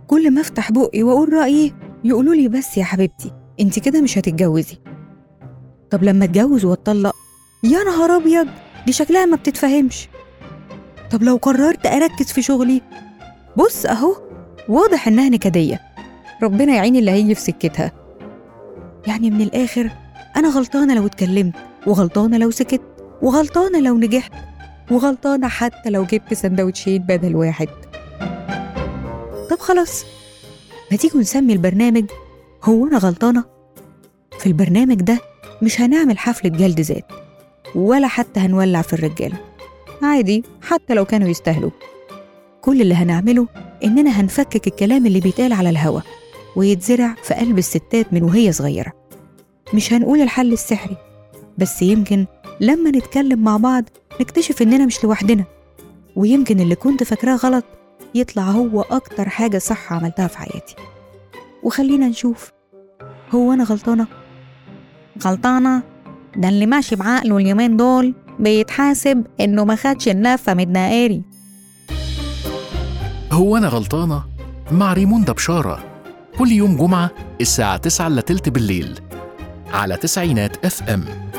كل ما افتح بقي واقول رأيي يقولوا لي بس يا حبيبتي انت كده مش هتتجوزي. طب لما اتجوز واتطلق، يا نهار ابيض دي شكلها ما بتتفهمش. طب لو قررت اركز في شغلي، بص اهو واضح انها نكدية، ربنا يعين اللي هيجي في سكتها. يعني من الاخر انا غلطانة لو اتكلمت، وغلطانة لو سكت، وغلطانة لو نجحت، وغلطانة حتى لو جبت سندوتشين بدل واحد. طب خلاص، ما تيجوا نسمي البرنامج هو أنا غلطانة؟ في البرنامج ده مش هنعمل حفلة جلد ذات، ولا حتى هنولع في الرجالة، عادي حتى لو كانوا يستاهلوا. كل اللي هنعمله إننا هنفكك الكلام اللي بيتقال على الهوا ويتزرع في قلب الستات من وهي صغيرة. مش هنقول الحل السحري، بس يمكن لما نتكلم مع بعض نكتشف إننا مش لوحدنا، ويمكن اللي كنت فاكراه غلط يطلع هو أكتر حاجة صح عملتها في حياتي. وخلينا نشوف، هو أنا غلطانة؟ غلطانة؟ ده اللي ماشي بعقله اليومين دول بيتحاسب إنه ما خدش النفة من الدقاري. هو أنا غلطانة؟ مع ريموندا بشارة، كل يوم جمعة الساعة 9:15 بالليل على تسعينات FM.